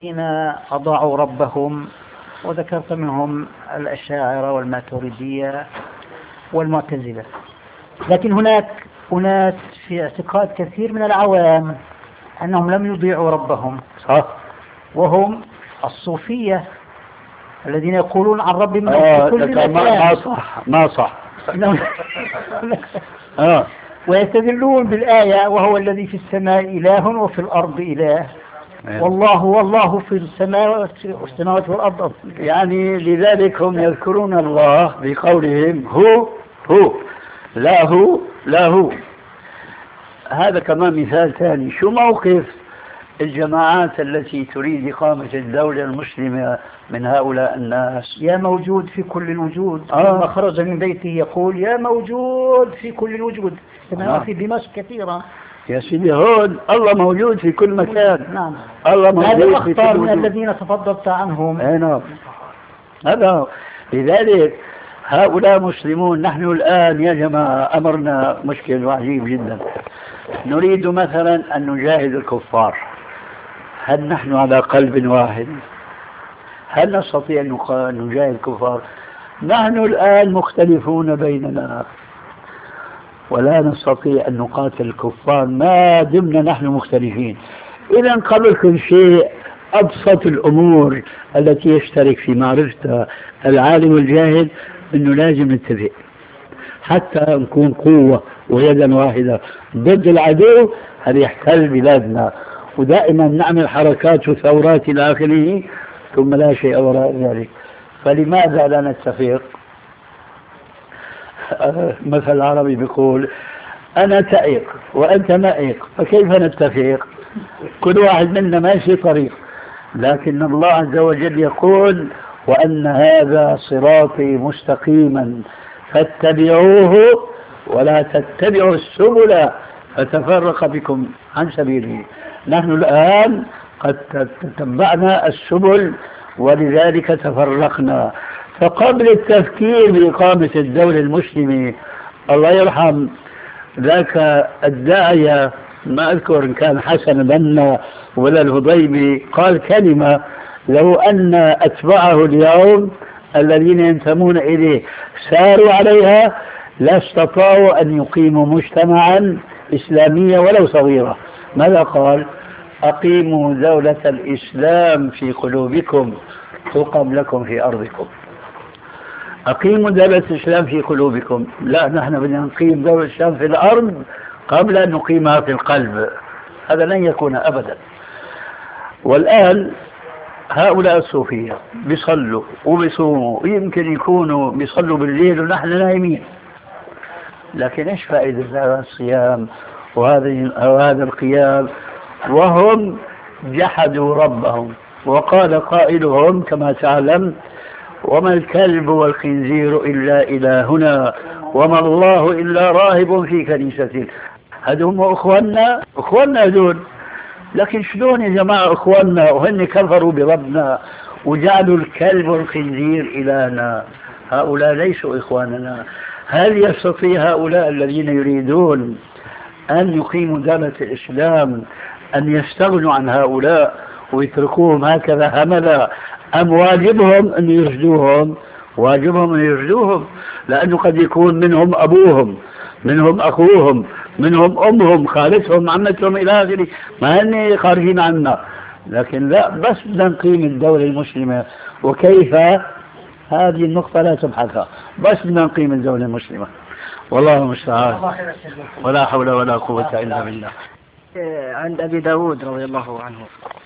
الذين أضاعوا ربهم، وذكرت منهم الأشاعرة والماتريدية والمعتزلة. لكن هناك أناس في اعتقاد كثير من العوام أنهم لم يضيعوا ربهم، وهم الصوفية الذين يقولون عن ربهم في كل مكان. ما صح ويستدلون بالآية: وهو الذي في السماء إله وفي الأرض إله، والله في السماوات والأرض. يعني لذلك هم يذكرون الله بقولهم هو لا هو. هذا كمان مثال ثاني. شو موقف الجماعات التي تريد إقامة الدولة المسلمة من هؤلاء الناس؟ يا موجود في كل الوجود. لما خرج من بيته يقول: يا موجود في كل الوجود. كما في دمشق كثيرا. يا سيدي، هون الله موجود في كل مكان. نعم. الله موجود في كل مكان. من الذين تفضلت عنهم. نعم. هذا لذلك هؤلاء مسلمون. نحن الآن يا جماعة أمرنا مشكل عجيب جدا. نريد مثلا أن نجاهد الكفار. هل نحن على قلب واحد؟ هل نستطيع أن نجاهد الكفار؟ نحن الآن مختلفون بيننا، ولا نستطيع أن نقاتل الكفار ما دمنا نحن مختلفين. إذا قبل كل شيء أبسط الأمور التي يشترك في معرفتها العالم والجاهل أنه لازم نتفق حتى نكون قوة ويدا واحدة ضد العدو هل يحتل بلادنا، ودائما نعمل حركات وثورات إلى آخره، ثم لا شيء وراء ذلك. فلماذا لا نتفق؟ مثل العربي بيقول: أنا تائق وأنت مائق، فكيف نتفق؟ كل واحد منا ماشي طريق. لكن الله عز وجل يقول: وأن هذا صراطي مستقيما فاتبعوه ولا تتبعوا السبل فتفرق بكم عن سبيله. نحن الآن قد تتبعنا السبل ولذلك تفرقنا. فقبل التفكير بإقامة الدولة المسلمة، الله يرحم ذاك الداعية، ما أذكر إن كان حسن بنا ولا الهضيبي، قال كلمة: لو أن أتبعه اليوم الذين ينتمون إليه ساروا عليها لاستطاعوا أن يقيموا مجتمعا إسلاميا ولو صغيرا. ماذا قال؟ أقيموا دولة الإسلام في قلوبكم تقم لكم في أرضكم. أقيموا دولة الإسلام في قلوبكم. لا، نحن بدنا نقيم دولة الإسلام في الأرض قبل أن نقيمها في القلب. هذا لن يكون أبدا. والآن هؤلاء الصوفية بيصلوا وبيصوموا، يمكن يكونوا بيصلوا بالليل ونحن نايمين، لكن إيش فائدة هذا الصيام وهذا القيام وهم جحدوا ربهم؟ وقال قائلهم كما تعلم: وما الكلب والخنزير إلا إلهنا وما الله إلا راهب في كنيسة. هذول أخواننا هذول. لكن شلون يا جماعة أخواننا وهن كفروا بربنا وجعلوا الكلب والخنزير إلهنا؟ هؤلاء ليسوا إخواننا. هل يستطيع هؤلاء الذين يريدون أن يقيموا دولة الإسلام أن يستغنوا عن هؤلاء ويتركوهم هكذا هملا؟ أم واجبهم أن يرشدوهم؟ واجبهم أن يرشدوهم، لأنه قد يكون منهم أبوهم، منهم أخوهم، منهم أمهم، خالتهم، عمتهم إلى آخره، ما هن خارجين عنا. لكن لا، بس بدنا نقيم الدولة المسلمة. وكيف؟ هذه النقطة لا تبحثها، بس بدنا نقيم الدولة المسلمة. والله المستعان، ولا حول ولا قوة إلا بالله. عند أبي داود رضي الله عنه